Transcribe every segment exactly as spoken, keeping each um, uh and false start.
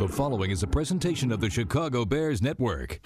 The following is a presentation of the Chicago Bears Network.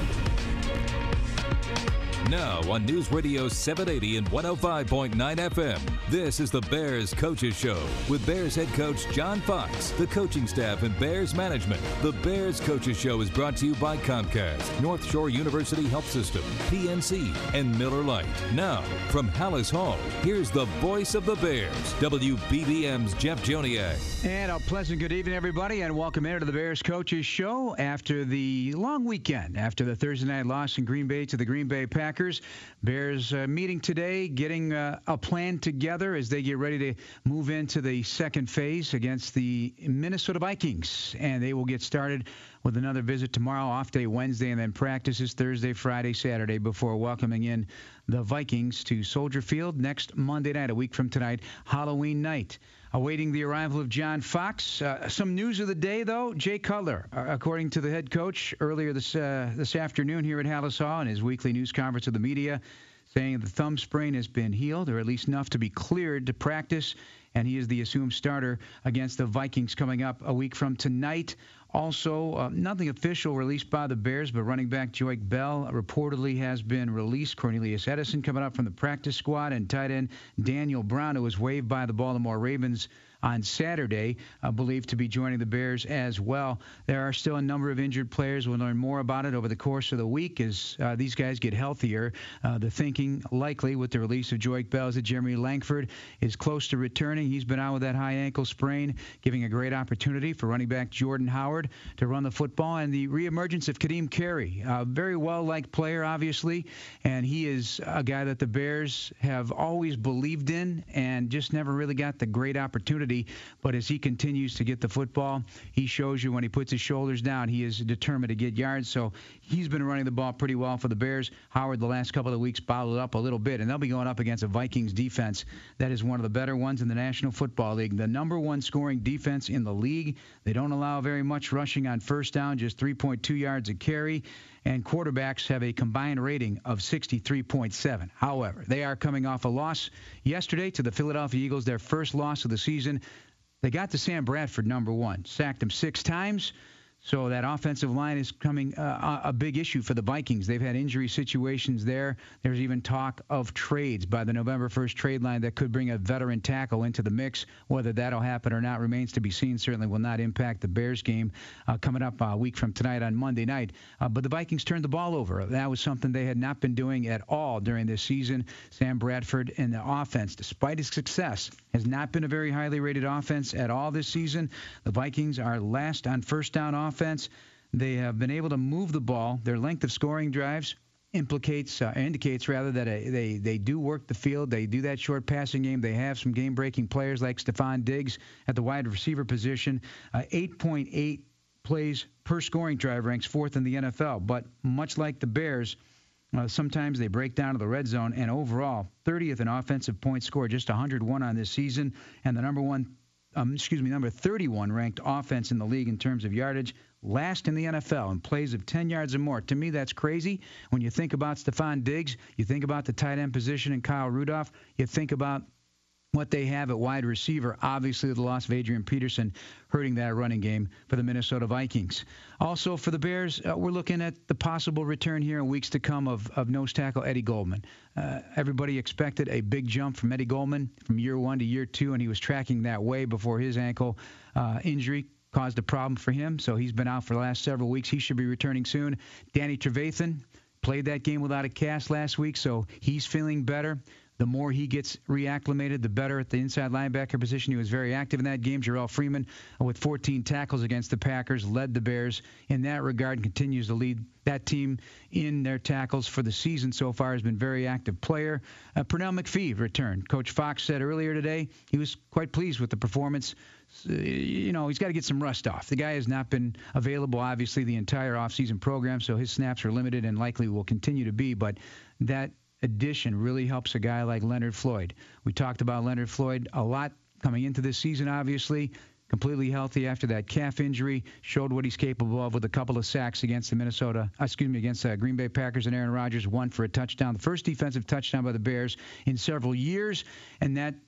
Now on News Radio seven eighty and one oh five point nine F M, this is the Bears Coaches Show with Bears head coach John Fox, the coaching staff, and Bears management. The Bears Coaches Show is brought to you by Comcast, North Shore University Health System, P N C, and Miller Lite. Now, from Hallis Hall, here's the voice of the Bears, W B B M's Jeff Joniak. And a pleasant good evening, everybody, and welcome into the Bears Coaches Show after the long weekend, after the Thursday night loss in Green Bay to the Green Bay Packers. Bears uh, meeting today, getting uh, a plan together as they get ready to move into the second phase against the Minnesota Vikings. And they will get started with another visit tomorrow, off day Wednesday, and then practices Thursday, Friday, Saturday before welcoming in the Vikings to Soldier Field next Monday night, a week from tonight, Halloween night. Awaiting the arrival of John Fox. Uh, some news of the day, though. Jay Cutler, uh, according to the head coach earlier this uh, this afternoon here at Hallis Hall in his weekly news conference with the media, saying the thumb sprain has been healed, or at least enough to be cleared to practice, and he is the assumed starter against the Vikings coming up a week from tonight. Also, uh, nothing official released by the Bears, but running back Joique Bell reportedly has been released. Cornelius Edison coming up from the practice squad, and tight end Daniel Brown, who was waived by the Baltimore Ravens on Saturday, uh, believed to be joining the Bears as well. There are still a number of injured players. We'll learn more about it over the course of the week as uh, these guys get healthier. Uh, the thinking, likely, with the release of Joique Bell is that Jeremy Langford is close to returning. He's been out with that high ankle sprain, giving a great opportunity for running back Jordan Howard to run the football. And the reemergence of Kadeem Carey, a very well-liked player, obviously, and he is a guy that the Bears have always believed in and just never really got the great opportunity. But as he continues to get the football, he shows you when he puts his shoulders down, he is determined to get yards. So he's been running the ball pretty well for the Bears. Howard, the last couple of weeks, bottled up a little bit, and they'll be going up against a Vikings defense that is one of the better ones in the National Football League. The number one scoring defense in the league. They don't allow very much rushing on first down, just three point two yards a carry. And quarterbacks have a combined rating of sixty-three point seven. However, they are coming off a loss yesterday to the Philadelphia Eagles, their first loss of the season. They got to Sam Bradford, number one, sacked him six times. So that offensive line is coming uh, a big issue for the Vikings. They've had injury situations there. There's even talk of trades by the November first trade line that could bring a veteran tackle into the mix. Whether that'll happen or not remains to be seen. Certainly will not impact the Bears game uh, coming up a week from tonight on Monday night. Uh, but the Vikings turned the ball over. That was something they had not been doing at all during this season. Sam Bradford and the offense, despite his success, has not been a very highly rated offense at all this season. The Vikings are last on first down offense. Offense. They have been able to move the ball. Their length of scoring drives implicates, uh, indicates rather that a, they they do work the field. They do that short passing game. They have some game-breaking players like Stephon Diggs at the wide receiver position. Uh, eight point eight plays per scoring drive ranks fourth in the N F L. But much like the Bears, uh, sometimes they break down to the red zone. And overall, thirtieth in offensive points scored, just one hundred one on this season, and the number one. Um, excuse me, number thirty-one ranked offense in the league in terms of yardage, last in the N F L in plays of ten yards or more. To me, that's crazy. When you think about Stephon Diggs, you think about the tight end position and Kyle Rudolph, you think about what they have at wide receiver. Obviously, the loss of Adrian Peterson hurting that running game for the Minnesota Vikings. Also, for the Bears, uh, we're looking at the possible return here in weeks to come of, of nose tackle Eddie Goldman. Uh, everybody expected a big jump from Eddie Goldman from year one to year two, and he was tracking that way before his ankle uh, injury caused a problem for him. So he's been out for the last several weeks. He should be returning soon. Danny Trevathan played that game without a cast last week, so he's feeling better. The more he gets reacclimated, the better at the inside linebacker position. He was very active in that game. Jarrell Freeman, with fourteen tackles against the Packers, led the Bears in that regard and continues to lead that team in their tackles for the season so far. Has been a very active player. Uh, Pernell McPhee returned. Coach Fox said earlier today he was quite pleased with the performance. Uh, you know, he's got to get some rust off. The guy has not been available, obviously, the entire offseason program, so his snaps are limited and likely will continue to be. But that addition really helps a guy like Leonard Floyd. We talked about Leonard Floyd a lot coming into this season, obviously. Completely healthy after that calf injury, showed what he's capable of with a couple of sacks against the Minnesota, excuse me, against the Green Bay Packers and Aaron Rodgers, one for a touchdown. The first defensive touchdown by the Bears in several years, and that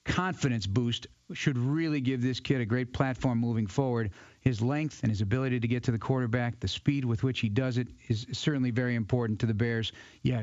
confidence boost should really give this kid a great platform moving forward. His length and his ability to get to the quarterback, the speed with which he does it, is certainly very important to the Bears. Yeah,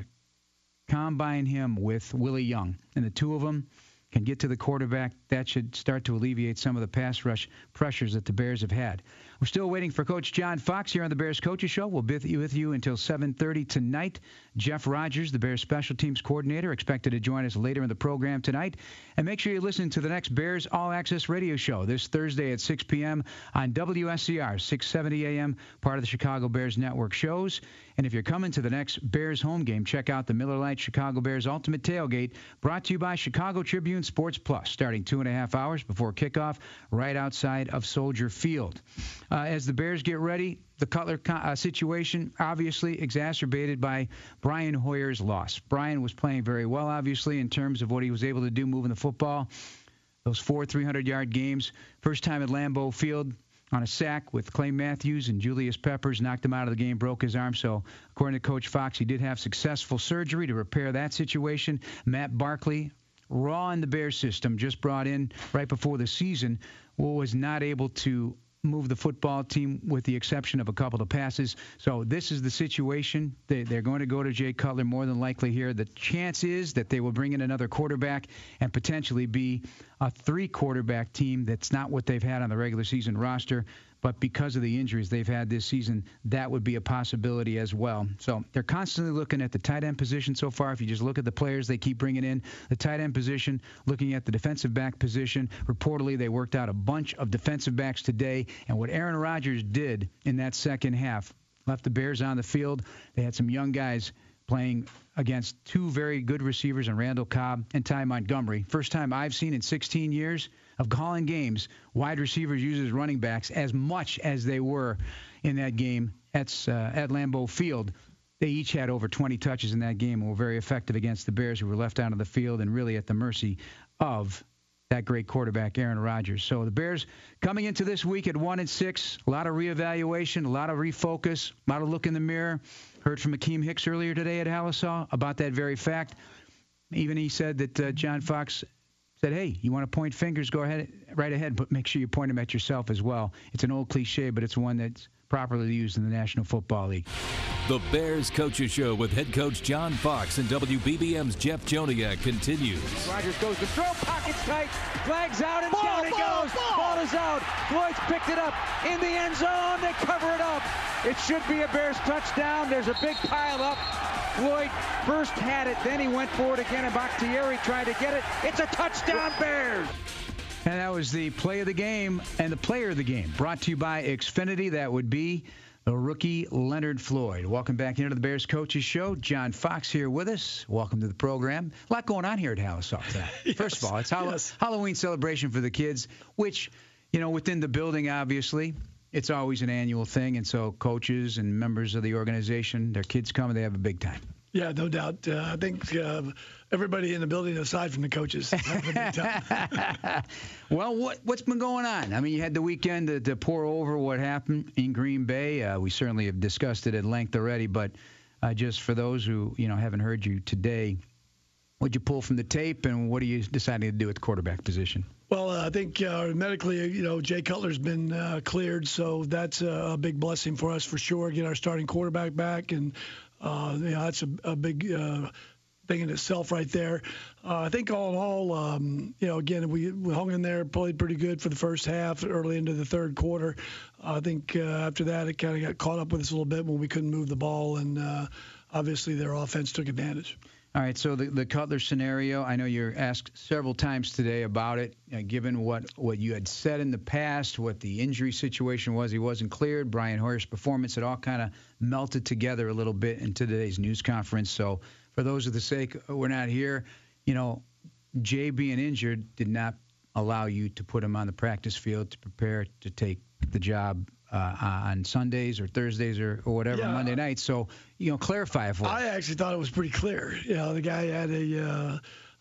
combine him with Willie Young, and the two of them can get to the quarterback. That should start to alleviate some of the pass rush pressures that the Bears have had. We're still waiting for Coach John Fox here on the Bears Coaches Show. We'll be with you until seven thirty tonight. Jeff Rogers, the Bears Special Teams Coordinator, expected to join us later in the program tonight. And make sure you listen to the next Bears All Access Radio Show this Thursday at six p.m. on W S C R, six seventy A M, part of the Chicago Bears Network shows. And if you're coming to the next Bears home game, check out the Miller Lite Chicago Bears Ultimate Tailgate, brought to you by Chicago Tribune Sports Plus, starting two and a half hours before kickoff right outside of Soldier Field. Uh, as the Bears get ready, the Cutler uh, situation obviously exacerbated by Brian Hoyer's loss. Brian was playing very well, obviously, in terms of what he was able to do moving the football. Those four three hundred yard games, first time at Lambeau Field on a sack with Clay Matthews and Julius Peppers, knocked him out of the game, broke his arm. So according to Coach Fox, he did have successful surgery to repair that situation. Matt Barkley, raw in the Bears system, just brought in right before the season, was not able to move the football team with the exception of a couple of passes. So this is the situation. They, they're going to go to Jay Cutler more than likely here. The chance is that they will bring in another quarterback and potentially be a three-quarterback team. That's not what they've had on the regular season roster. But because of the injuries they've had this season, that would be a possibility as well. So they're constantly looking at the tight end position so far. If you just look at the players they keep bringing in, the tight end position, looking at the defensive back position, reportedly they worked out a bunch of defensive backs today. And what Aaron Rodgers did in that second half left the Bears on the field. They had some young guys playing against two very good receivers in Randall Cobb and Ty Montgomery. First time I've seen in sixteen years of calling games, wide receivers use as running backs as much as they were in that game at, uh, at Lambeau Field. They each had over twenty touches in that game and were very effective against the Bears, who were left out of the field and really at the mercy of that great quarterback, Aaron Rodgers. So the Bears coming into this week at one and six, a lot of reevaluation, a lot of refocus, a lot of look in the mirror. Heard from Akeem Hicks earlier today at Halisaw about that very fact. Even he said that uh, John Fox said, hey, you want to point fingers, go ahead, right ahead, but make sure you point them at yourself as well. It's an old cliche, but it's one that's properly used in the National Football League. The Bears Coaches Show with head coach John Fox and W B B M's Jeff Joniak continues. Rodgers goes to throw, pockets tight, flags out, and ball, down he ball, goes. Ball. Ball is out. Floyd's picked it up in the end zone. They cover it up. It should be a Bears touchdown. There's a big pile up. Floyd first had it, then he went for it again, and Bakhtiari tried to get it. It's a touchdown, Bears. And that was the play of the game and the player of the game, brought to you by Xfinity. That would be the rookie Leonard Floyd. Welcome back into the Bears Coaches Show. John Fox here with us. Welcome to the program. A lot going on here at Halisaw. Yes, First of all, it's Hall- yes. Halloween celebration for the kids, which, you know, within the building, obviously, it's always an annual thing. And so coaches and members of the organization, their kids come and they have a big time. Yeah, no doubt. Uh, I think uh, everybody in the building, aside from the coaches, having a big time. Well, what, what's been going on? I mean, you had the weekend to, to pour over what happened in Green Bay. Uh, we certainly have discussed it at length already, but uh, just for those who, you know, haven't heard you today, what'd you pull from the tape, and what are you deciding to do at the quarterback position? Well, uh, I think uh, medically, you know, Jay Cutler's been uh, cleared, so that's a, a big blessing for us for sure. Get our starting quarterback back, and uh, you know, that's a, a big uh, thing in itself right there. Uh, I think all in all, um, you know, again, we, we hung in there, played pretty good for the first half, early into the third quarter. Uh, I think uh, after that, it kind of got caught up with us a little bit when we couldn't move the ball, and uh, obviously their offense took advantage. All right, so the, the Cutler scenario, I know you're asked several times today about it, uh, given what, what you had said in the past, what the injury situation was. He wasn't cleared. Brian Hoyer's performance, it all kind of melted together a little bit in today's news conference. So for those of the sake we're not here, you know, Jay being injured did not allow you to put him on the practice field to prepare to take the job Uh, on Sundays or Thursdays or, or whatever, yeah. Monday nights. So, you know, clarify it for us. I actually thought it was pretty clear. You know, the guy had a uh,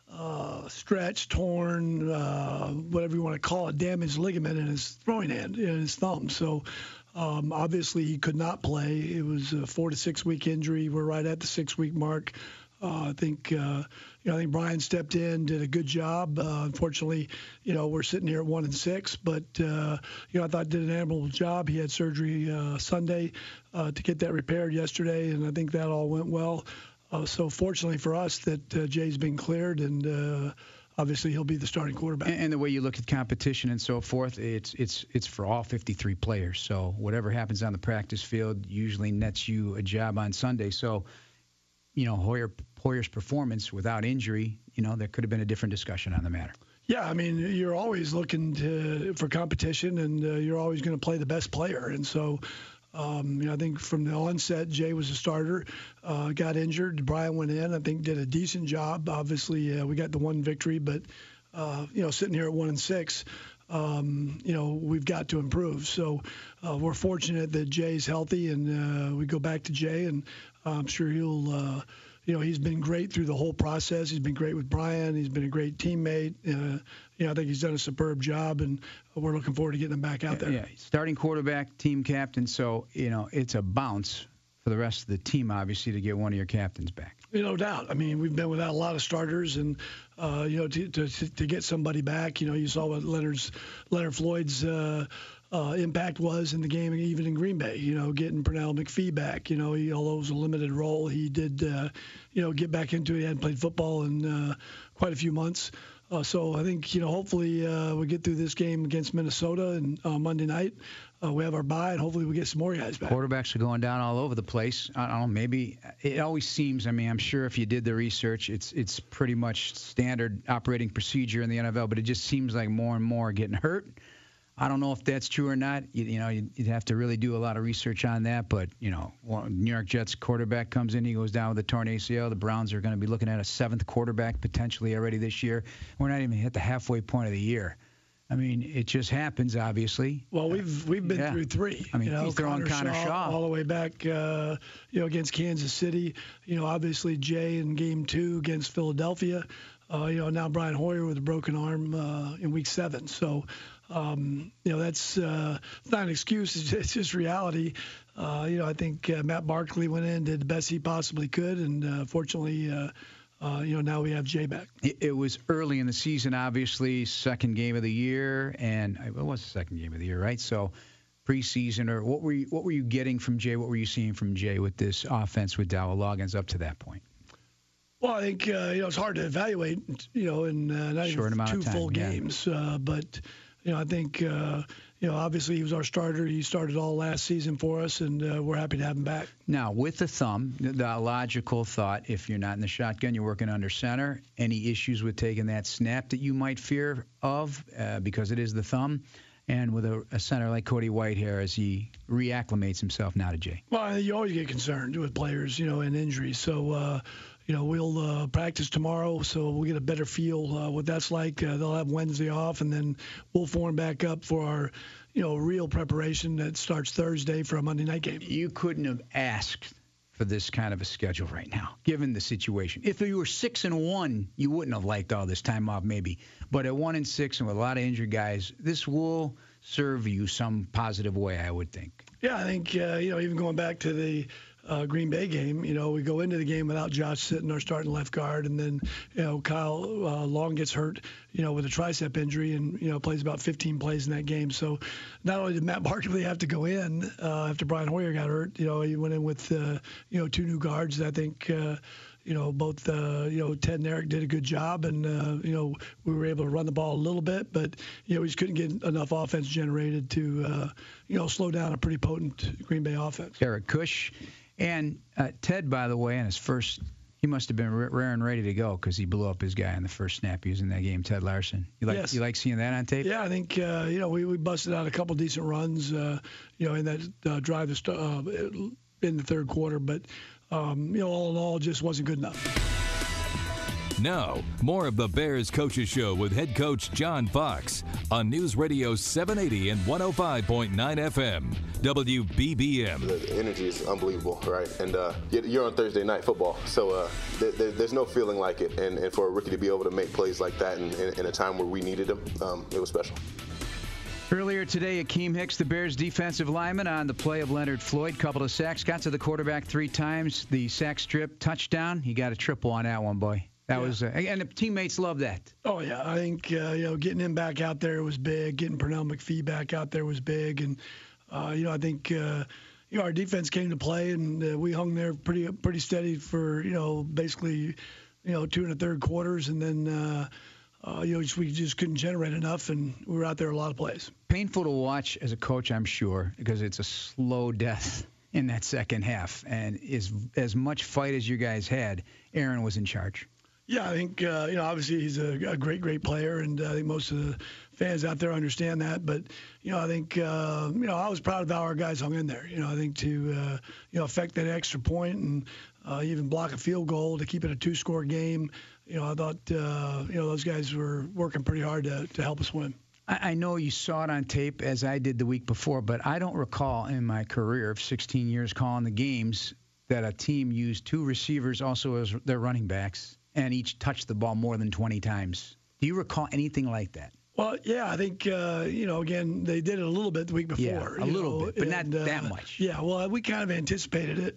uh, stretch, torn, uh, whatever you want to call it, damaged ligament in his throwing hand, in his thumb. So um, obviously he could not play. It was a four to six week injury. We're right at the six week mark. Uh, I think, uh, you know, I think Brian stepped in, did a good job. Uh, unfortunately, you know, we're sitting here at one and six, but uh, you know, I thought did an admirable job. He had surgery uh, Sunday uh, to get that repaired yesterday, and I think that all went well. Uh, so fortunately for us that uh, Jay's been cleared, and uh, obviously he'll be the starting quarterback. And, and the way you look at competition and so forth, it's it's it's for all fifty-three players. So whatever happens on the practice field usually nets you a job on Sunday. So, you know, Hoyer Hoyer's performance without injury, you know, there could have been a different discussion on the matter. Yeah, I mean, you're always looking to, for competition, and uh, you're always going to play the best player. And so, um, you know, I think from the onset, Jay was a starter, uh, got injured. Brian went in, I think did a decent job. Obviously, uh, we got the one victory, but, uh, you know, sitting here at one and six, um, you know, we've got to improve. So uh, we're fortunate that Jay's healthy, and uh, we go back to Jay, and I'm sure he'll uh, – you know, he's been great through the whole process. He's been great with Brian. He's been a great teammate. Uh, you know, I think he's done a superb job, and we're looking forward to getting him back out there. Yeah, starting quarterback, team captain. So, you know, it's a bounce for the rest of the team, obviously, to get one of your captains back. No doubt. I mean, we've been without a lot of starters, and uh, you know, to, to to get somebody back, you know, you saw what Leonard's Leonard Floyd's uh, uh, impact was in the game, even in Green Bay. You know, getting Pernell McPhee back. You know, he, although it was a limited role, he did, uh, you know, get back into it. He hadn't played football in uh, quite a few months. Uh, so I think, you know, hopefully uh, we get through this game against Minnesota and uh, Monday night. Uh, we have our bye, and hopefully we get some more guys back. Quarterbacks are going down all over the place. I don't know, maybe it always seems, I mean, I'm sure if you did the research, it's it's pretty much standard operating procedure in the N F L, but it just seems like more and more are getting hurt. I don't know if that's true or not. You, you know, you'd, you'd have to really do a lot of research on that. But, you know, New York Jets quarterback comes in, he goes down with a torn A C L. The Browns are going to be looking at a seventh quarterback potentially already this year. We're not even hit the halfway point of the year. I mean, it just happens, obviously. Well, we've we've been yeah. through three. I mean, you know, he's throwing Connor, Connor Shaw, Shaw all the way back, uh, you know, against Kansas City. You know, obviously Jay in Game Two against Philadelphia. Uh, you know, now Brian Hoyer with a broken arm uh, in Week Seven. So, um, you know, that's uh, not an excuse. It's, it's just reality. Uh, you know, I think uh, Matt Barkley went in, did the best he possibly could, and uh, fortunately. Uh, Uh, you know, now we have Jay back. It, it was early in the season, obviously, second game of the year, and it was the second game of the year, right? So preseason, or what were you, what were you getting from Jay? What were you seeing from Jay with this offense with Dowell Loggins up to that point? Well, I think uh, you know it's hard to evaluate, you know, in uh, not Short even two of time, full yeah. games, uh, but you know, I think uh, you know, obviously he was our starter. He started all last season for us, and uh, we're happy to have him back. Now, with the thumb, the logical thought, if you're not in the shotgun, you're working under center, any issues with taking that snap that you might fear of uh, because it is the thumb, and with a, a center like Cody Whitehair as he reacclimates himself now to Jay? Well, you always get concerned with players, you know, and injuries. So, uh, you know, we'll uh, practice tomorrow, so we'll get a better feel uh, what that's like. Uh, they'll have Wednesday off, and then we'll form back up for our, you know, real preparation that starts Thursday for a Monday night game. You couldn't have asked for this kind of a schedule right now, given the situation. If you were six and one, you wouldn't have liked all this time off, maybe. But at one and six, and with a lot of injured guys, this will serve you some positive way, I would think. Yeah, I think uh, you know, even going back to the uh, Green Bay game, you know, we go into the game without Josh Sitton, our starting left guard, and then you know Kyle uh, Long gets hurt, you know, with a tricep injury, and you know plays about fifteen plays in that game. So not only did Matt Barkley have to go in uh, after Brian Hoyer got hurt, you know, he went in with uh, you know two new guards. I think. Uh, You know, both, uh, you know, Ted and Eric did a good job, and, uh, you know, we were able to run the ball a little bit, but, you know, we just couldn't get enough offense generated to, uh, you know, slow down a pretty potent Green Bay offense. Eric Kush. And uh, Ted, by the way, in his first, he must have been rare and ready to go because he blew up his guy on the first snap using that game, Ted Larson. You like, yes. you like seeing that on tape? Yeah, I think, uh, you know, we, we busted out a couple decent runs, uh, you know, in that uh, drive to st- uh, in the third quarter, but, um, you know, all in all, just wasn't good enough. Now, more of the Bears Coaches Show with head coach John Fox on News Radio seven eighty and one oh five point nine F M, W B B M. The energy is unbelievable, right? And uh, you're on Thursday night football, so uh, th- th- there's no feeling like it. And, and for a rookie to be able to make plays like that in, in, in a time where we needed him, um, it was special. Earlier today, Akeem Hicks, the Bears defensive lineman, on the play of Leonard Floyd. Couple of sacks, got to the quarterback three times. The sack strip, touchdown. He got a triple on that one, boy. That yeah. was, uh, and the teammates love that. Oh yeah, I think uh, you know getting him back out there was big. Getting Pernell McPhee back out there was big, and uh, you know I think uh, you know our defense came to play, and uh, we hung there pretty pretty steady for you know basically you know two and a third quarters, and then uh, uh, you know just, we just couldn't generate enough, and we were out there a lot of plays. Painful to watch as a coach, I'm sure, because it's a slow death in that second half, and as as much fight as you guys had, Aaron was in charge. Yeah, I think, uh, you know, obviously he's a, a great, great player, and I think most of the fans out there understand that. But, you know, I think, uh, you know, I was proud of how our guys hung in there. You know, I think to, uh, you know, affect that extra point and uh, even block a field goal to keep it a two-score game, you know, I thought, uh, you know, those guys were working pretty hard to, to help us win. I know you saw it on tape, as I did the week before, but I don't recall in my career of sixteen years calling the games that a team used two receivers also as their running backs and each touched the ball more than twenty times. Do you recall anything like that? Well, yeah, I think, uh, you know, again, they did it a little bit the week before. Yeah, a little know, bit, but and, not uh, that much. Yeah, well, we kind of anticipated it.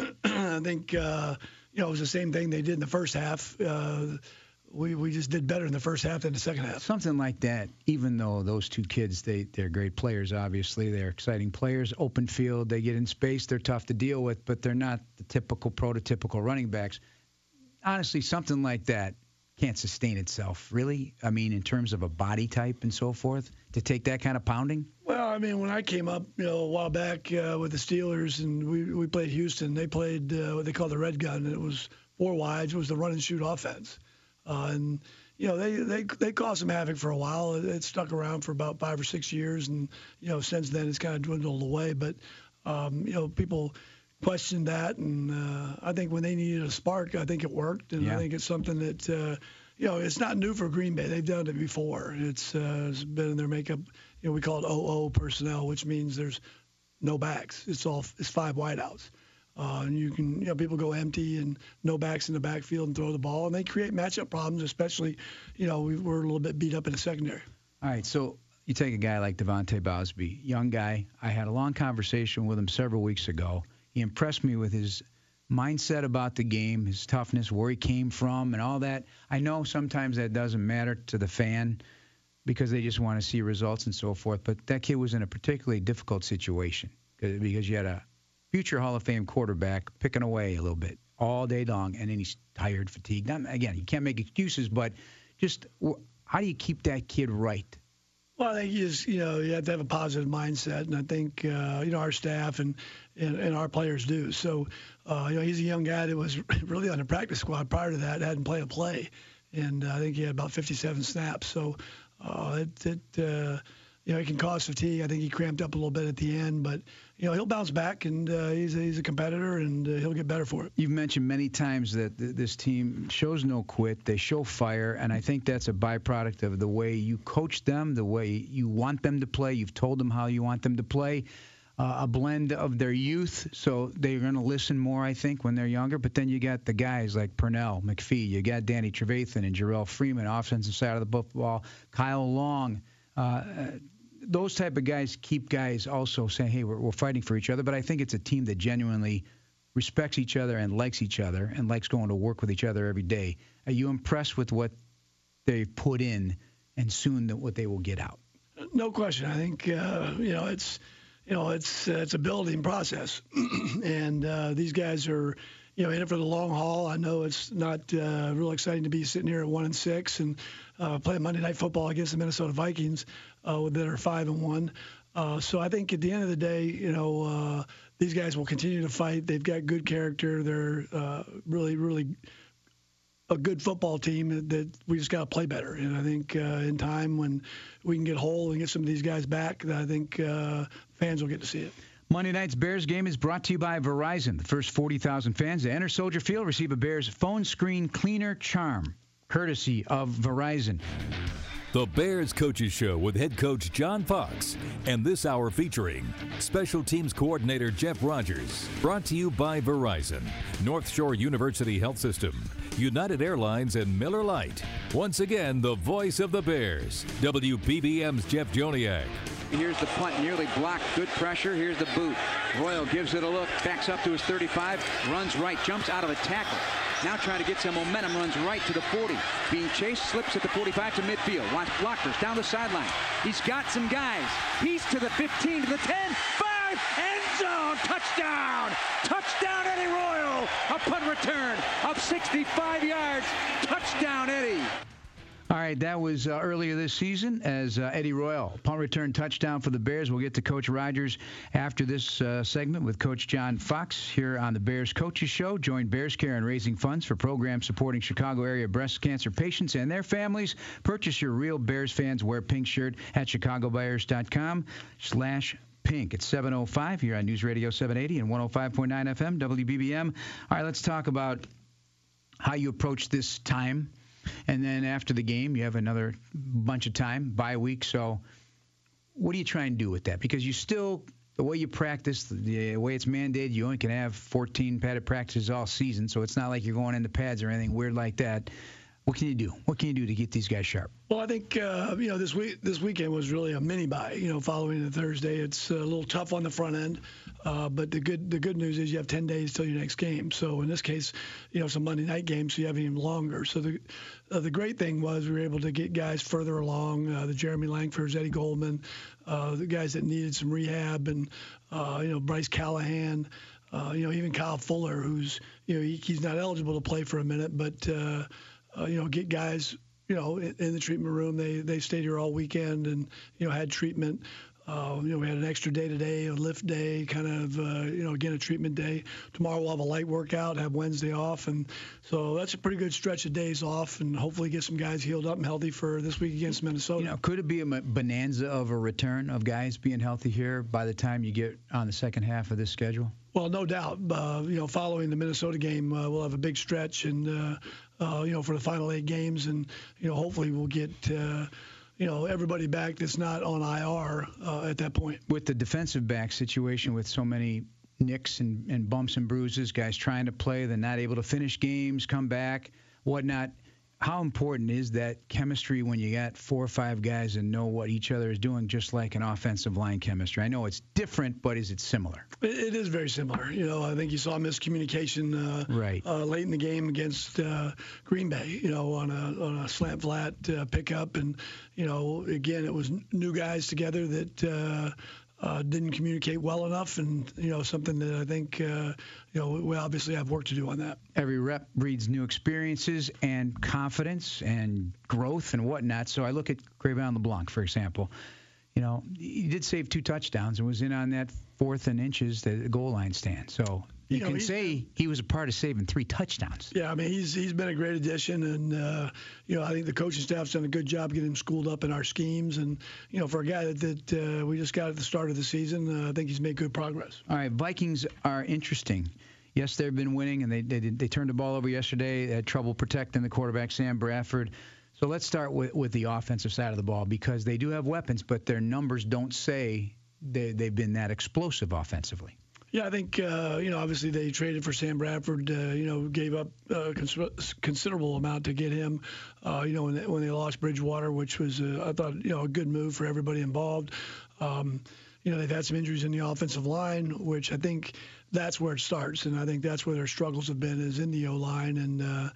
I think, uh, you know, it was the same thing they did in the first half. Uh, we, we just did better in the first half than the second half. Something like that, even though those two kids, they, they're great players, obviously. They're exciting players, open field, they get in space, they're tough to deal with, but they're not the typical, prototypical running backs. Honestly, something like that can't sustain itself, really? I mean, in terms of a body type and so forth, to take that kind of pounding? Well, I mean, when I came up, you know, a while back uh, with the Steelers, and we, we played Houston, they played uh, what they call the red gun, and it was four wides. It was the run and shoot offense. Uh, and, you know, they, they they caused some havoc for a while. It, it stuck around for about five or six years, and, you know, since then it's kind of dwindled away. But, um, you know, people questioned that, and uh, I think when they needed a spark, I think it worked, and yeah. I think it's something that, uh, you know, it's not new for Green Bay. They've done it before. It's, uh, it's been in their makeup. You know, we call it O O personnel, which means there's no backs. It's all it's five wideouts. Uh, and you can, you know, people go empty and no backs in the backfield and throw the ball, and they create matchup problems, especially, you know, we were a little bit beat up in the secondary. All right, so you take a guy like Devontae Bosby, young guy. I had a long conversation with him several weeks ago. He impressed me with his mindset about the game, his toughness, where he came from, and all that. I know sometimes that doesn't matter to the fan because they just want to see results and so forth, but that kid was in a particularly difficult situation because you had a future Hall of Fame quarterback picking away a little bit all day long, and then he's tired, fatigued. Not, again, you can't make excuses, but just how do you keep that kid right? Well, I think you just, you know, you have to have a positive mindset, and I think, uh, you know, our staff and, and, and our players do. So, uh, you know, he's a young guy that was really on the practice squad prior to that, hadn't played a play, and uh, I think he had about fifty-seven snaps. So, uh, it, it uh, you know, it can cause fatigue. I think he cramped up a little bit at the end, but, you know, he'll bounce back, and uh, he's, a, he's a competitor, and uh, he'll get better for it. You've mentioned many times that th- this team shows no quit. They show fire, and I think that's a byproduct of the way you coach them, the way you want them to play. You've told them how you want them to play, uh, a blend of their youth, so they're going to listen more, I think, when they're younger. But then you got the guys like Pernell McPhee. You got Danny Trevathan and Jarrell Freeman, offensive side of the football, Kyle Long. Uh, those type of guys keep guys also saying, hey, we're, we're fighting for each other. But I think it's a team that genuinely respects each other and likes each other and likes going to work with each other every day. Are you impressed with what they've put in and soon the, what they will get out? No question. I think, uh, you know, it's, you know, it's, uh, it's a building process. and uh, these guys are, you know, in it for the long haul. I know it's not uh, real exciting to be sitting here at one and six and uh, playing Monday Night Football against the Minnesota Vikings uh, that are five and one. Uh, so I think at the end of the day, you know, uh, these guys will continue to fight. They've got good character. They're uh, really, really a good football team that we just got to play better. And I think uh, in time when we can get whole and get some of these guys back, I think uh, fans will get to see it. Monday night's Bears game is brought to you by Verizon. The first forty thousand fans that enter Soldier Field receive a Bears phone screen cleaner charm, courtesy of Verizon. The Bears Coaches Show with head coach John Fox, and this hour featuring Special Teams Coordinator Jeff Rogers. Brought to you by Verizon, North Shore University Health System, United Airlines, and Miller Lite. Once again, the voice of the Bears, W B B M's Jeff Joniak. Here's the punt, nearly blocked. Good pressure. Here's the boot. Royal gives it a look, backs up to his thirty-five, runs right, jumps out of a tackle. Now trying to get some momentum, runs right to the forty. Being chased, slips at the forty-five to midfield. Watch blockers down the sideline. He's got some guys. He's to the fifteen, to the ten, five, end zone, touchdown! Touchdown, Eddie Royal! A punt return of sixty-five yards. Touchdown, Eddie. All right, that was uh, earlier this season as uh, Eddie Royal, punt return touchdown for the Bears. We'll get to Coach Rogers after this uh, segment with Coach John Fox here on the Bears Coaches Show. Join Bears Care in raising funds for programs supporting Chicago area breast cancer patients and their families. Purchase your real Bears fans wear pink shirt at chicago bears dot com slash pink. It's seven oh five here on News Radio seven eighty and one oh five point nine F M, W B B M. All right, let's talk about how you approach this time. And then after the game, you have another bunch of time, bye week. So what do you try and do with that? Because you still, the way you practice, the way it's mandated, you only can have fourteen padded practices all season. So it's not like you're going into pads or anything weird like that. What can you do? What can you do to get these guys sharp? Well, I think uh, you know this week this weekend was really a mini bye. You know, following the Thursday, it's a little tough on the front end, uh, but the good the good news is you have ten days till your next game. So in this case, you know, it's a Monday night game, so you have even longer. So the uh, the great thing was we were able to get guys further along. Uh, the Jeremy Langfords, Eddie Goldman, uh, the guys that needed some rehab, and uh, you know Bryce Callahan. Uh, you know, even Kyle Fuller, who's you know he, he's not eligible to play for a minute, but uh, Uh, you know, get guys, you know, in, in the treatment room. They they stayed here all weekend and, you know, had treatment. Uh, you know, we had an extra day today, a lift day, kind of, uh, you know, again, a treatment day. Tomorrow we'll have a light workout, have Wednesday off. And so that's a pretty good stretch of days off and hopefully get some guys healed up and healthy for this week against Minnesota. You know, could it be a bonanza of a return of guys being healthy here by the time you get on the second half of this schedule? Well, no doubt. Uh, you know, following the Minnesota game, uh, we'll have a big stretch and, uh, uh, you know, for the final eight games. And, you know, hopefully we'll get, uh, you know, everybody back that's not on I R uh, at that point. With the defensive back situation with so many nicks and, and bumps and bruises, guys trying to play, they're not able to finish games, come back, whatnot. How important is that chemistry when you got four or five guys and know what each other is doing, just like an offensive line chemistry? I know it's different, but is it similar? It, it is very similar. You know, I think you saw miscommunication uh, right. uh, late in the game against uh, Green Bay, you know, on a, on a slant flat uh, pickup. And, you know, again, it was new guys together that uh, uh, didn't communicate well enough. And, you know, something that I think, uh, you know, we obviously have work to do on that. Every rep breeds new experiences and confidence and growth and whatnot. So I look at Cre'Von LeBlanc, for example. You know, he did save two touchdowns and was in on that fourth and inches, the goal line stand. So you, you know, can say he was a part of saving three touchdowns. Yeah, I mean, he's he's been a great addition. And, uh, you know, I think the coaching staff's done a good job getting him schooled up in our schemes. And, you know, for a guy that, that uh, we just got at the start of the season, uh, I think he's made good progress. All right, Vikings are interesting. Yes, they've been winning, and they they, they turned the ball over yesterday. They had trouble protecting the quarterback, Sam Bradford. So let's start with, with the offensive side of the ball because they do have weapons, but their numbers don't say they, they've been that explosive offensively. Yeah, I think, uh, you know, obviously they traded for Sam Bradford, uh, you know, gave up a cons- considerable amount to get him, uh, you know, when they, when they lost Bridgewater, which was, uh, I thought, you know, a good move for everybody involved. Um, you know, they've had some injuries in the offensive line, which I think that's where it starts. And I think that's where their struggles have been is in the O-line. And, uh,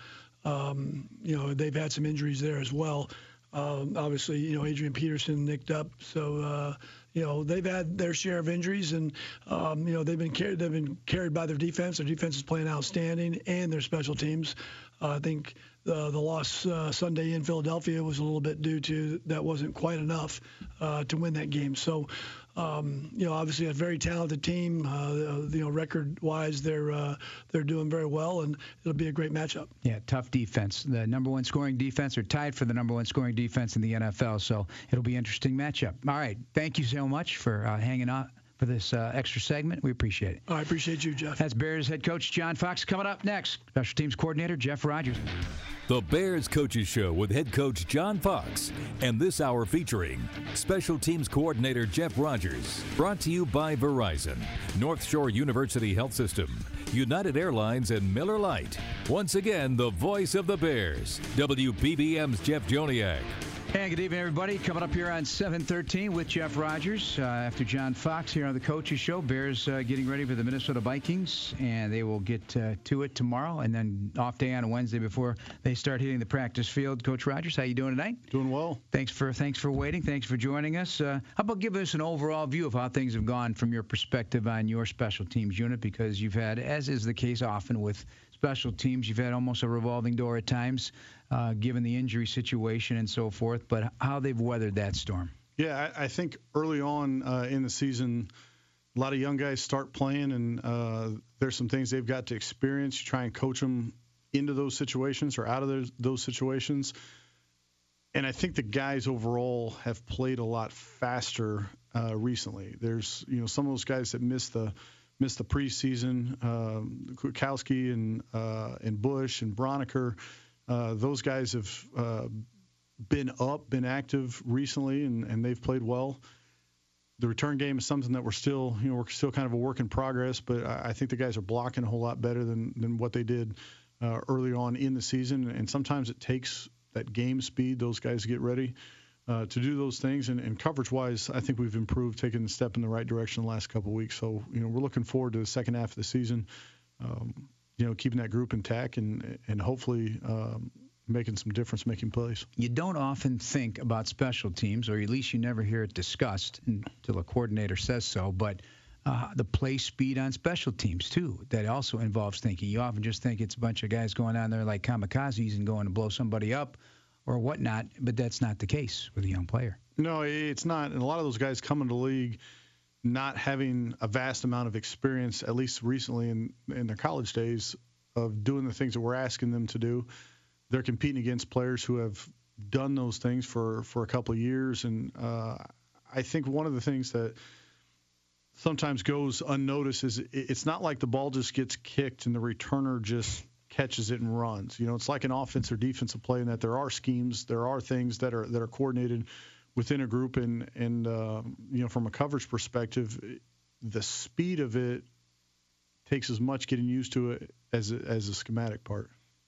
um, you know, they've had some injuries there as well. Um, obviously, you know, Adrian Peterson nicked up. So, uh, you know, they've had their share of injuries, and um, you know they've been carried. They've been carried by their defense. Their defense is playing outstanding, and their special teams. Uh, I think the the loss uh, Sunday in Philadelphia was a little bit due to that wasn't quite enough uh, to win that game. So, um, you know, obviously a very talented team. Uh, you know, record-wise, they're uh, they're doing very well, and it'll be a great matchup. Yeah, tough defense. The number one scoring defense, or tied for the number one scoring defense in the N F L. So it'll be an interesting matchup. All right, thank you so much for uh, hanging on for this uh, extra segment. We appreciate it. I appreciate you, Jeff. That's Bears head coach John Fox. Coming up next, special teams coordinator Jeff Rogers. The Bears Coaches Show with head coach John Fox. And this hour featuring special teams coordinator Jeff Rogers. Brought to you by Verizon, North Shore University Health System, United Airlines, and Miller Lite. Once again, the voice of the Bears, W B B M's Jeff Joniak. And good evening, everybody. Coming up here on seven thirteen with Jeff Rogers. Uh, after John Fox here on the Coaches Show, Bears uh, getting ready for the Minnesota Vikings, and they will get uh, to it tomorrow, and then off day on a Wednesday before they start hitting the practice field. Coach Rogers, how you doing tonight? Doing well. Thanks for thanks for waiting. Thanks for joining us. Uh, how about give us an overall view of how things have gone from your perspective on your special teams unit, because you've had, as is the case often with special teams, you've had almost a revolving door at times, uh, given the injury situation and so forth, but how they've weathered that storm. Yeah, I, I think early on uh, in the season, a lot of young guys start playing, and uh, there's some things they've got to experience. You try and coach them into those situations or out of those, those situations. And I think the guys overall have played a lot faster uh, recently. There's, you know, some of those guys that missed the missed the preseason, um, Kwiatkowski and uh, and Bush and Broniker. Uh, those guys have uh, been up, been active recently, and, and they've played well. The return game is something that we're still, you know, we're still kind of a work in progress, but I, I think the guys are blocking a whole lot better than than what they did uh, early on in the season. And sometimes it takes that game speed, those guys get ready uh, to do those things. And, and coverage-wise, I think we've improved, taken a step in the right direction the last couple of weeks. So, you know, we're looking forward to the second half of the season. Um, you know, keeping that group intact and and hopefully um, making some difference, making plays. You don't often think about special teams, or at least you never hear it discussed until a coordinator says so, but uh, the play speed on special teams, too, that also involves thinking. You often just think it's a bunch of guys going on there like kamikazes and going to blow somebody up or whatnot, but that's not the case with a young player. No, it's not. And a lot of those guys come into the league not having a vast amount of experience, at least recently in, in their college days, of doing the things that we're asking them to do. They're competing against players who have done those things for, for a couple of years. And uh, I think one of the things that sometimes goes unnoticed is it's not like the ball just gets kicked and the returner just catches it and runs. You know, it's like an offense or defensive play in that there are schemes, there are things that are that are coordinated within a group, and, and uh, you know, from a coverage perspective, the speed of it takes as much getting used to it as as the schematic part.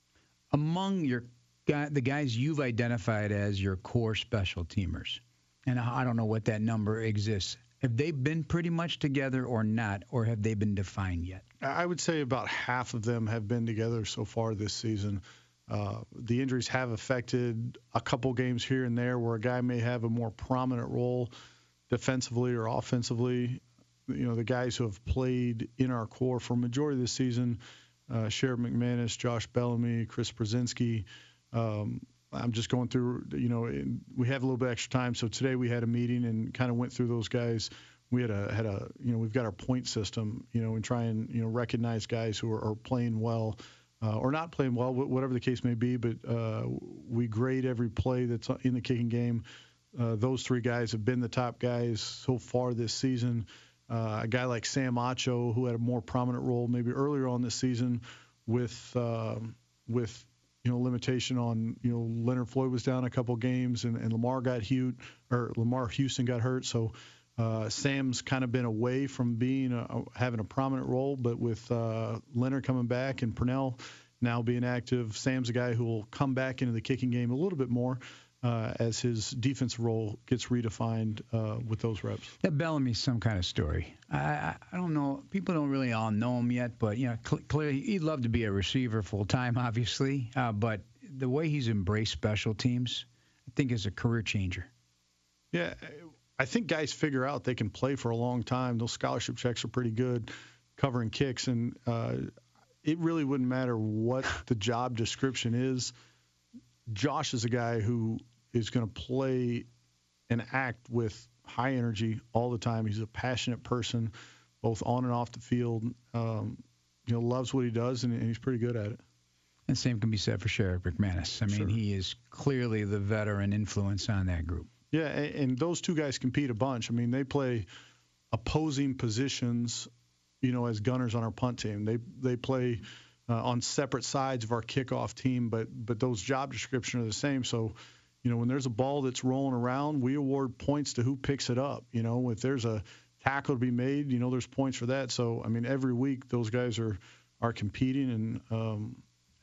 Among your the guys you've identified as your core special teamers, and I don't know what that number exists, have they been pretty much together or not, or have they been defined yet? I would say about half of them have been together so far this season. Uh, the injuries have affected a couple games here and there where a guy may have a more prominent role defensively or offensively. You know, the guys who have played in our core for a majority of the season, uh, Sherrod McManus, Josh Bellamy, Chris Brzezinski. Um, I'm just going through, you know, we have a little bit extra time. So today we had a meeting and kind of went through those guys. We had a, had a, you know, we've got our point system, you know, and try and, you know, recognize guys who are, are playing well. Uh, or not playing well, whatever the case may be, but uh, we grade every play that's in the kicking game. Uh, those three guys have been the top guys so far this season. Uh, a guy like Sam Acho, who had a more prominent role maybe earlier on this season with uh, with you know limitation on you know Leonard Floyd was down a couple games and, and Lamar got hurt or Lamar Houston got hurt, so. Uh, Sam's kind of been away from being a, having a prominent role, but with uh, Leonard coming back and Purnell now being active, Sam's a guy who will come back into the kicking game a little bit more uh, as his defensive role gets redefined uh, with those reps. That Bellamy's some kind of story. I, I, I don't know. People don't really all know him yet, but you know, cl- clearly he'd love to be a receiver full time, obviously. Uh, but the way he's embraced special teams, I think, is a career changer. Yeah. I think guys figure out they can play for a long time. Those scholarship checks are pretty good covering kicks, and uh, it really wouldn't matter what the job description is. Josh is a guy who is going to play and act with high energy all the time. He's a passionate person, both on and off the field. Um, you know, loves what he does, and, and he's pretty good at it. And same can be said for Sherrod McManus. I mean, sure. He is clearly the veteran influence on that group. Yeah, and those two guys compete a bunch. I mean, they play opposing positions, you know, as gunners on our punt team. They they play uh, on separate sides of our kickoff team, but but those job descriptions are the same. So, you know, when there's a ball that's rolling around, we award points to who picks it up. You know, if there's a tackle to be made, you know, there's points for that. So, I mean, every week those guys are are competing, and um,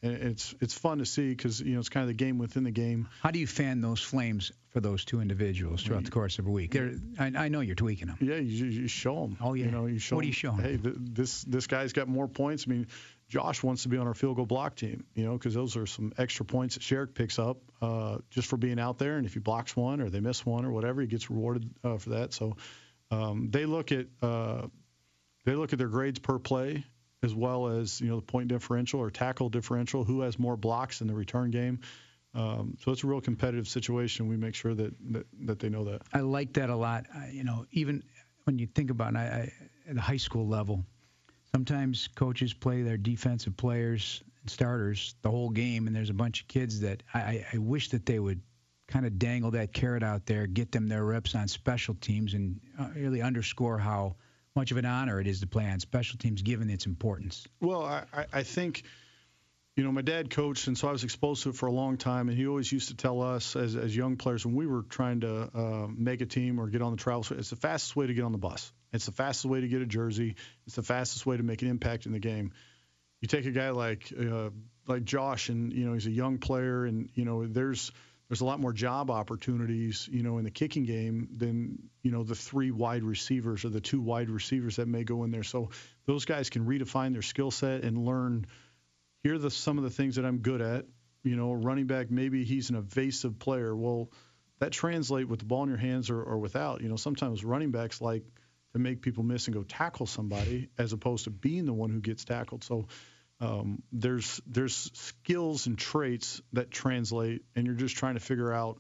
and it's it's fun to see because you know it's kind of the game within the game. How do you fan those flames for those two individuals throughout the course of a week? They're, I, I know you're tweaking them. Yeah, you, you show them. Oh yeah. You know, you show what do you them, show them? Hey, th- this this guy's got more points. I mean, Josh wants to be on our field goal block team. You know, because those are some extra points that Sherrick picks up uh, just for being out there. And if he blocks one or they miss one or whatever, he gets rewarded uh, for that. So um, they look at uh, they look at their grades per play, as well as, you know, the point differential or tackle differential, who has more blocks in the return game. Um, so it's a real competitive situation. We make sure that, that, that they know that. I like that a lot. I, you know, even when you think about it, I, I, at the high school level, sometimes coaches play their defensive players and starters the whole game, and there's a bunch of kids that I, I wish that they would kind of dangle that carrot out there, get them their reps on special teams, and uh, really underscore how much of an honor it is to play on special teams, given its importance. Well, I, I think, you know, my dad coached, and so I was exposed to it for a long time, and he always used to tell us as, as young players when we were trying to uh, make a team or get on the travel, it's the fastest way to get on the bus. It's the fastest way to get a jersey. It's the fastest way to make an impact in the game. You take a guy like uh, like Josh, and, you know, he's a young player, and, you know, there's – there's a lot more job opportunities, you know, in the kicking game than, you know, the three wide receivers or the two wide receivers that may go in there. So those guys can redefine their skill set and learn, here are the, some of the things that I'm good at. You know, a running back, maybe he's an evasive player. Well, that translates with the ball in your hands or, or without. You know, sometimes running backs like to make people miss and go tackle somebody as opposed to being the one who gets tackled. So Um, there's there's skills and traits that translate, and you're just trying to figure out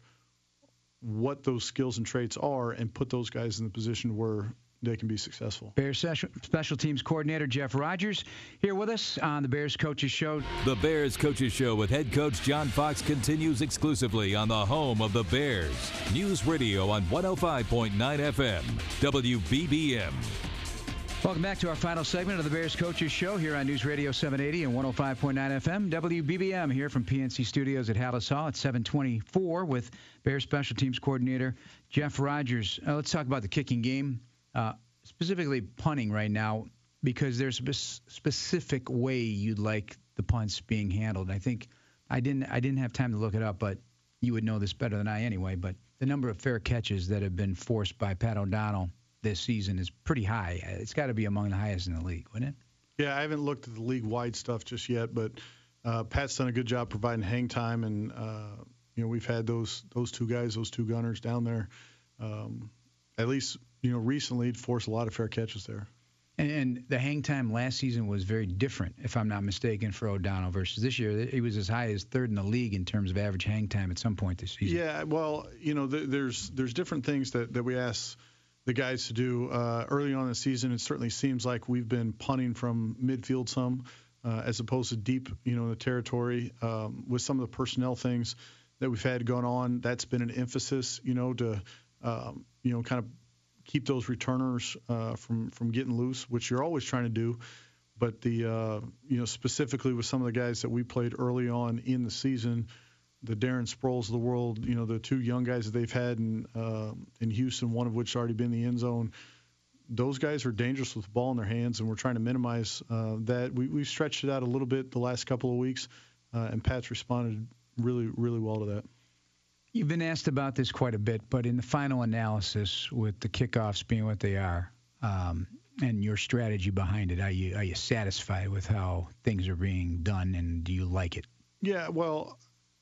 what those skills and traits are and put those guys in the position where they can be successful. Bears Special Teams Coordinator Jeff Rogers here with us on the Bears Coaches Show. The Bears Coaches Show with head coach John Fox continues exclusively on the home of the Bears. News Radio on one oh five point nine F M, W B B M. Welcome back to our final segment of the Bears Coaches Show here on News Radio seven eighty and one oh five point nine F M, W B B M, here from P N C Studios at Hallis Hall at seven twenty-four with Bears Special Teams Coordinator Jeff Rogers. Uh, let's talk about the kicking game, uh, specifically punting right now, because there's a spe- specific way you'd like the punts being handled. I think I didn't I didn't have time to look it up, but you would know this better than I anyway. But the number of fair catches that have been forced by Pat O'Donnell this season is pretty high. It's got to be among the highest in the league, wouldn't it? Yeah, I haven't looked at the league-wide stuff just yet, but uh, Pat's done a good job providing hang time, and uh, you know, we've had those those two guys, those two gunners down there. Um, at least, you know, recently forced a lot of fair catches there. And, and the hang time last season was very different, if I'm not mistaken, for O'Donnell versus this year. He was as high as third in the league in terms of average hang time at some point this season. Yeah, well, you know, th- there's there's different things that, that we ask the guys to do uh, early on in the season. It certainly seems like we've been punting from midfield some, uh, as opposed to deep, you know, in the territory. Um, with some of the personnel things that we've had going on, that's been an emphasis, you know, to, um, you know, kind of keep those returners uh, from from getting loose, which you're always trying to do. But the, uh, you know, specifically with some of the guys that we played early on in the season, the Darren Sproles of the world, you know, the two young guys that they've had in uh, in Houston, one of which already been in the end zone. Those guys are dangerous with the ball in their hands, and we're trying to minimize uh, that. We, we've stretched it out a little bit the last couple of weeks, uh, and Pat's responded really, really well to that. You've been asked about this quite a bit, but in the final analysis, with the kickoffs being what they are, um, and your strategy behind it, are you are you satisfied with how things are being done, and do you like it? Yeah, well,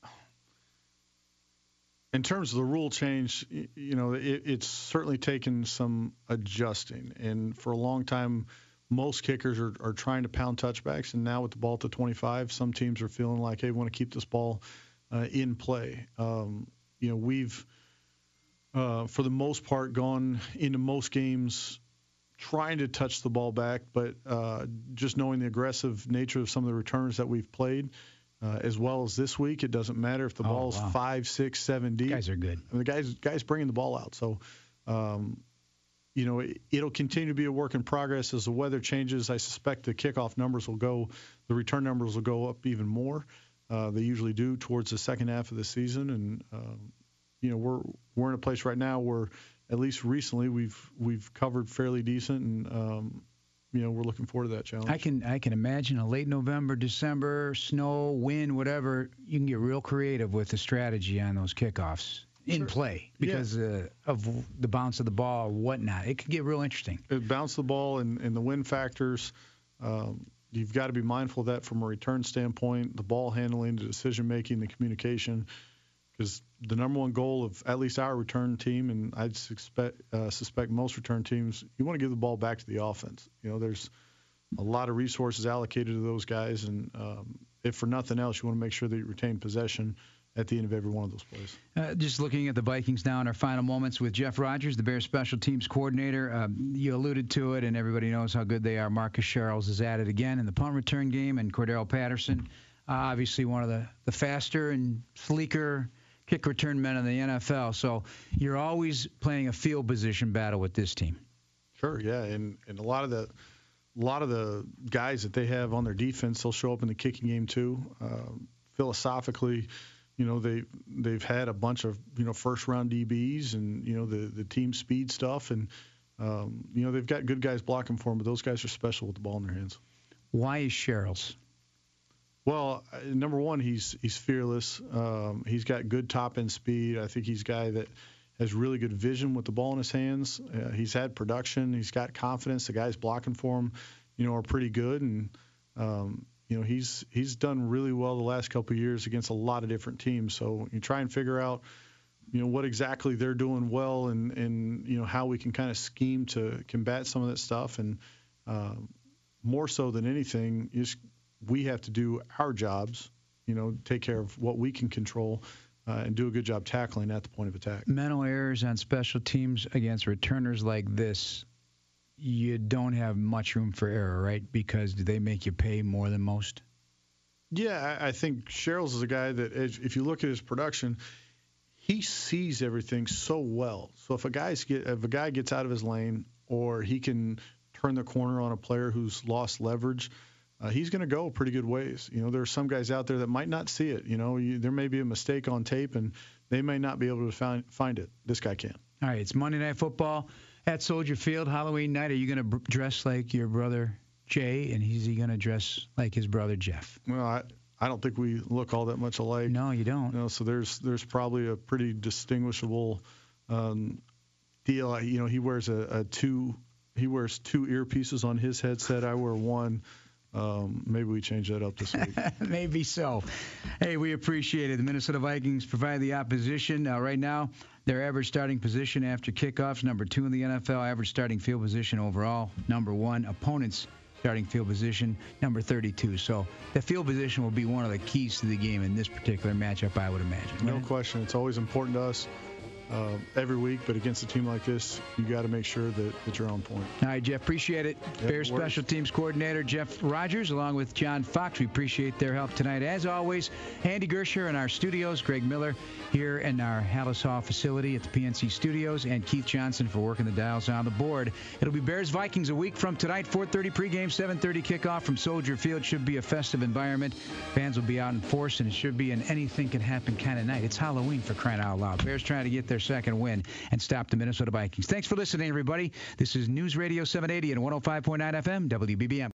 in terms of the rule change, you know, it, it's certainly taken some adjusting. And for a long time, most kickers are, are trying to pound touchbacks. And now with the ball at the twenty-five, some teams are feeling like, hey, we want to keep this ball uh, in play. Um, you know, we've, uh, for the most part, gone into most games trying to touch the ball back, but uh, just knowing the aggressive nature of some of the returners that we've played, Uh, as well as this week, it doesn't matter if the oh, ball's wow. five, six, seven deep. Guys are good. I mean, the guys, guys bringing the ball out. So, um, you know, it, it'll continue to be a work in progress as the weather changes. I suspect the kickoff numbers will go, the return numbers will go up even more. Uh, they usually do towards the second half of the season, and um, you know, we're we're in a place right now where, at least recently, we've we've covered fairly decent, and um, you know, we're looking forward to that challenge. I can I can imagine a late November, December, snow, wind, whatever. You can get real creative with the strategy on those kickoffs in Sure. play because Yeah. uh, of the bounce of the ball or whatnot. It could get real interesting. It bounce the ball and, and the wind factors. Um, you've got to be mindful of that from a return standpoint, the ball handling, the decision making, the communication. Because the number one goal of at least our return team, and I'd suspect uh, suspect most return teams, you want to give the ball back to the offense. You know, there's a lot of resources allocated to those guys, and um, if for nothing else, you want to make sure that you retain possession at the end of every one of those plays. Uh, just looking at the Vikings now in our final moments with Jeff Rogers, the Bears special teams coordinator. Um, you alluded to it, and everybody knows how good they are. Marcus Sherels is at it again in the punt return game, and Cordell Patterson, uh, obviously one of the, the faster and sleeker kick return men in the N F L. So you're always playing a field position battle with this team. Sure, yeah, and, and a lot of the a lot of the guys that they have on their defense, they'll show up in the kicking game too. Uh, philosophically, you know, they they've had a bunch of you know first round D Bs and you know the the team speed stuff, and um, you know they've got good guys blocking for them, but those guys are special with the ball in their hands. Why is Sherels? Well, uh, number one, he's he's fearless. Um, he's got good top end speed. I think he's a guy that has really good vision with the ball in his hands. Uh, he's had production. He's got confidence. The guys blocking for him, you know, are pretty good. And um, you know, he's he's done really well the last couple of years against a lot of different teams. So you try and figure out, you know, what exactly they're doing well, and and you know how we can kind of scheme to combat some of that stuff. And uh, more so than anything is we have to do our jobs, you know, take care of what we can control uh, and do a good job tackling at the point of attack. Mental errors on special teams against returners like this, you don't have much room for error, right? Because do they make you pay more than most? Yeah, I, I think Sherels is a guy that, if if you look at his production, he sees everything so well. So if a guy's get, if a guy gets out of his lane, or he can turn the corner on a player who's lost leverage, Uh, he's going to go pretty good ways. You know, there are some guys out there that might not see it. You know, you, there may be a mistake on tape, and they may not be able to find find it. This guy can. All right, it's Monday Night Football at Soldier Field, Halloween night. Are you going to b- dress like your brother Jay, and is he going to dress like his brother Jeff? Well, I, I don't think we look all that much alike. No, you don't. You know, so there's there's probably a pretty distinguishable um, deal. You know, he wears a, a two he wears two earpieces on his headset. I wear one. Um, maybe we change that up this week. Maybe so. Hey, we appreciate it. The Minnesota Vikings provide the opposition. Uh, right now, their average starting position after kickoffs, number two in the N F L. Average starting field position overall, number one. Opponents starting field position, number thirty-two. So the field position will be one of the keys to the game in this particular matchup, I would imagine. No right? question. It's always important to us uh, every week, but against a team like this, you got to make sure that, that you're on point. All right, Jeff, appreciate it. Yep, Bears no worries. Special Teams Coordinator Jeff Rogers, along with John Fox. We appreciate their help tonight. As always, Andy Gersher in our studios, Greg Miller here in our Hallis Hall facility at the P N C Studios, and Keith Johnson for working the dials on the board. It'll be Bears-Vikings a week from tonight, four thirty pregame, seven thirty kickoff from Soldier Field. Should be a festive environment. Fans will be out in force, and it should be an anything-can-happen kind of night. It's Halloween, for crying out loud. Bears trying to get their second win and stop the Minnesota Vikings. Thanks for listening, everybody. This is News Radio seven eighty and one oh five point nine F M, W B B M.